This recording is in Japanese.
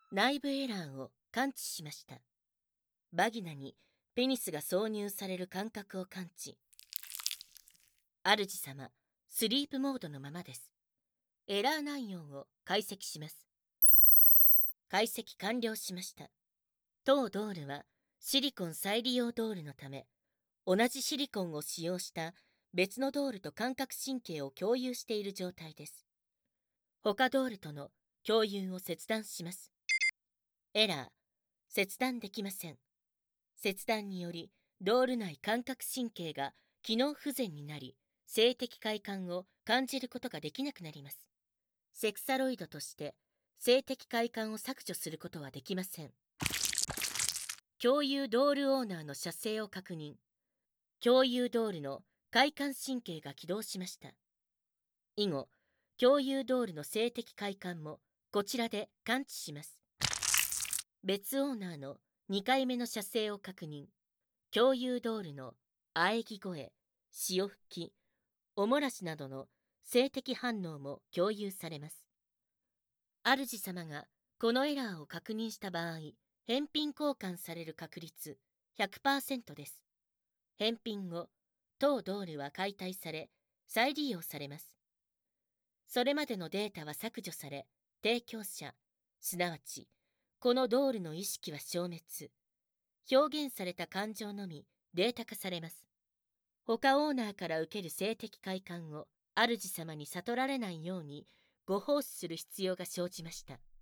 内部エラーを感知しました。バギナにペニスが挿入される感覚を感知。主様、スリープモードのままです。エラー内容を解析します。解析完了しました。当ドールはシリコン再利用ドールのため、同じシリコンを使用した別のドールと感覚神経を共有している状態です。他ドールとの共有を切断します。エラー、切断できません。切断によりドール内感覚神経が機能不全になり、性的快感を感じることができなくなります。セクサロイドとして性的快感を削除することはできません。共有ドールオーナーの射精を確認。共有ドールの快感神経が起動しました。以後、共有ドールの性的快感もこちらで感知します。別オーナーの2回目の射精を確認。共有ドールの喘ぎ声、潮吹き、おもらしなどの性的反応も共有されます。主様がこのエラーを確認した場合、返品交換される確率 100% です。返品後、当ドールは解体され、再利用されます。それまでのデータは削除され、提供者、すなわち、このドールの意識は消滅。表現された感情のみデータ化されます。他オーナーから受ける性的快感を主様に悟られないようにご奉仕する必要が生じました。